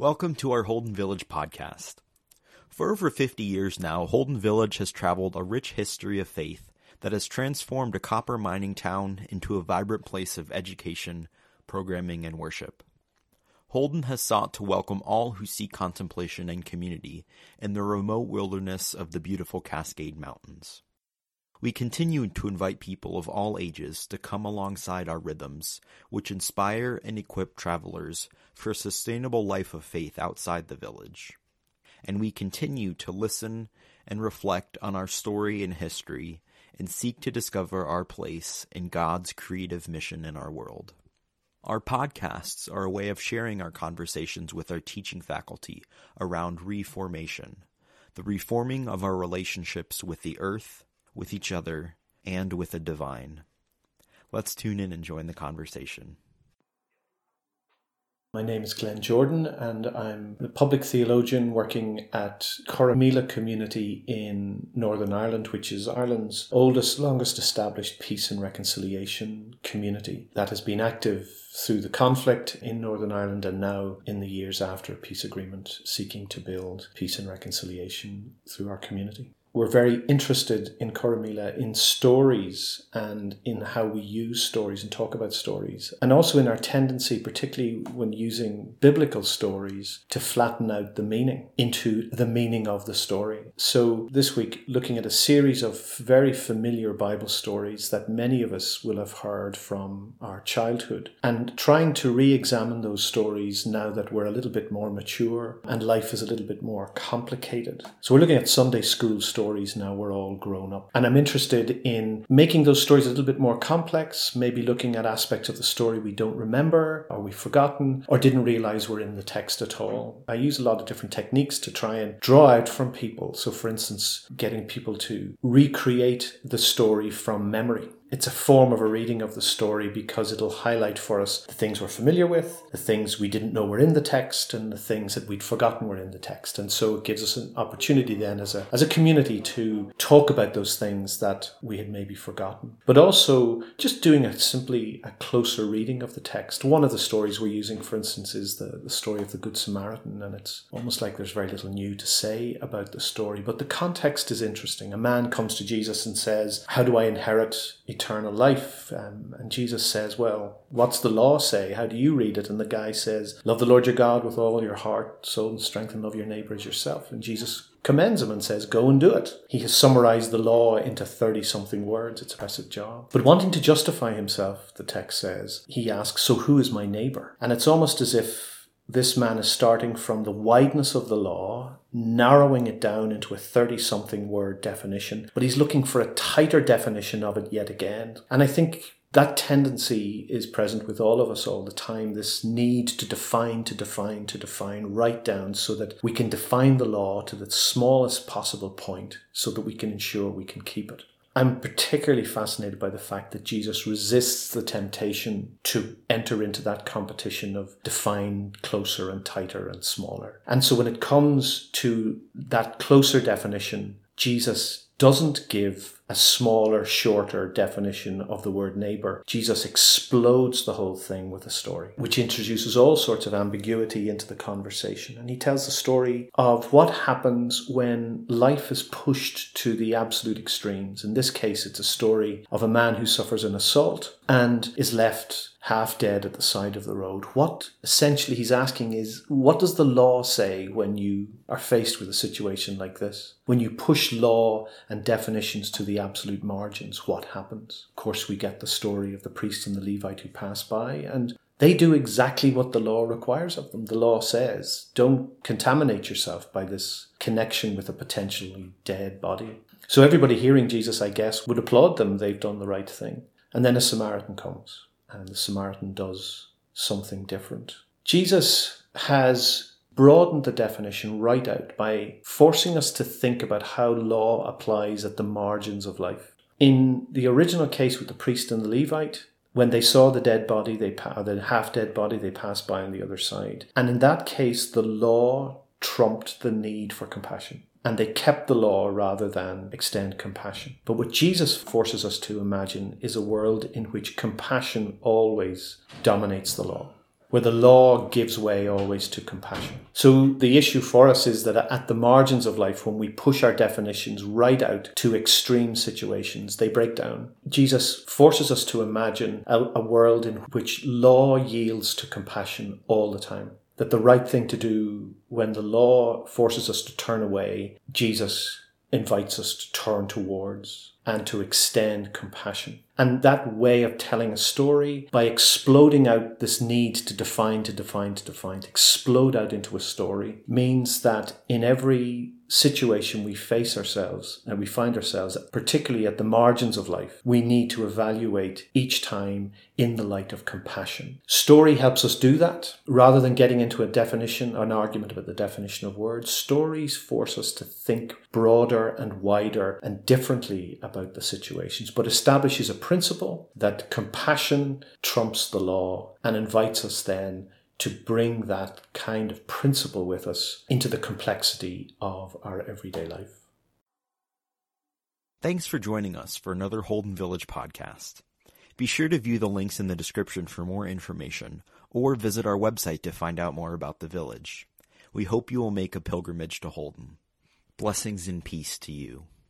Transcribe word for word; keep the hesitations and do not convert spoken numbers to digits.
Welcome to our Holden Village podcast. For over fifty years now, Holden Village has traveled a rich history of faith that has transformed a copper mining town into a vibrant place of education, programming, and worship. Holden has sought to welcome all who seek contemplation and community in the remote wilderness of the beautiful Cascade Mountains. We continue to invite people of all ages to come alongside our rhythms, which inspire and equip travelers for a sustainable life of faith outside the village. And we continue to listen and reflect on our story and history and seek to discover our place in God's creative mission in our world. Our podcasts are a way of sharing our conversations with our teaching faculty around reformation, the reforming of our relationships with the earth, with each other, and with the divine. Let's tune in and join the conversation. My name is Glenn Jordan, and I'm a public theologian working at Corrymeela Community in Northern Ireland, which is Ireland's oldest, longest established peace and reconciliation community that has been active through the conflict in Northern Ireland and now in the years after a peace agreement, seeking to build peace and reconciliation through our community. We're very interested in Corrymeela in stories and in how we use stories and talk about stories, and also in our tendency, particularly when using biblical stories, to flatten out the meaning into the meaning of the story. So this week, looking at a series of very familiar Bible stories that many of us will have heard from our childhood, and trying to re-examine those stories now that we're a little bit more mature and life is a little bit more complicated. So we're looking at Sunday school stories. Stories now we're all grown up. And I'm interested in making those stories a little bit more complex, maybe looking at aspects of the story we don't remember, or we've forgotten, or didn't realize were in the text at all. I use a lot of different techniques to try and draw out from people. So for instance, getting people to recreate the story from memory. It's a form of a reading of the story because it'll highlight for us the things we're familiar with, the things we didn't know were in the text, and the things that we'd forgotten were in the text. And so it gives us an opportunity then as a as a community to talk about those things that we had maybe forgotten. But also just doing a simply a closer reading of the text. One of the stories we're using, for instance, is the, the story of the Good Samaritan, and it's almost like there's very little new to say about the story, but the context is interesting. A man comes to Jesus and says, "How do I inherit eternal eternal life?" Um, and Jesus says, "Well, what's the law say? How do you read it?" And the guy says, "Love the Lord your God with all your heart, soul, and strength, and love your neighbor as yourself." And Jesus commends him and says, "Go and do it." He has summarized the law into thirty-something words. It's a impressive job. But wanting to justify himself, the text says, he asks, "So who is my neighbor?" And it's almost as if this man is starting from the wideness of the law, narrowing it down into a thirty-something word definition, but he's looking for a tighter definition of it yet again. And I think that tendency is present with all of us all the time, this need to define, to define, to define, write down so that we can define the law to the smallest possible point so that we can ensure we can keep it. I'm particularly fascinated by the fact that Jesus resists the temptation to enter into that competition of define closer and tighter and smaller. And so when it comes to that closer definition, Jesus doesn't give a smaller, shorter definition of the word neighbor. Jesus explodes the whole thing with a story, which introduces all sorts of ambiguity into the conversation. And he tells the story of what happens when life is pushed to the absolute extremes. In this case, it's a story of a man who suffers an assault and is left half dead at the side of the road. What essentially he's asking is, what does the law say when you are faced with a situation like this? When you push law and definitions to the absolute margins, what happens? Of course, we get the story of the priest and the Levite who pass by, and they do exactly what the law requires of them. The law says, don't contaminate yourself by this connection with a potentially dead body. So everybody hearing Jesus, I guess, would applaud them. They've done the right thing. And then a Samaritan comes, and the Samaritan does something different. Jesus has broadened the definition right out by forcing us to think about how law applies at the margins of life. In the original case with the priest and the Levite, when they saw the dead body, they pa- the half-dead body, they passed by on the other side. And in that case, the law trumped the need for compassion. And they kept the law rather than extend compassion. But what Jesus forces us to imagine is a world in which compassion always dominates the law. where the law gives way always to compassion. So the issue for us is that at the margins of life, when we push our definitions right out to extreme situations, they break down. Jesus forces us to imagine a, a world in which law yields to compassion all the time. That the right thing to do when the law forces us to turn away, Jesus invites us to turn towards and to extend compassion. And that way of telling a story, by exploding out this need to define, to define, to define, to explode out into a story, means that in every situation we face ourselves and we find ourselves, particularly at the margins of life, we need to evaluate each time in the light of compassion. Story helps us do that. Rather than getting into a definition or an argument about the definition of words, stories force us to think broader and wider and differently about the situations, but establishes a principle that compassion trumps the law and invites us then to bring that kind of principle with us into the complexity of our everyday life. Thanks for joining us for another Holden Village podcast. Be sure to view the links in the description for more information, or visit our website to find out more about the village. We hope you will make a pilgrimage to Holden. Blessings and peace to you.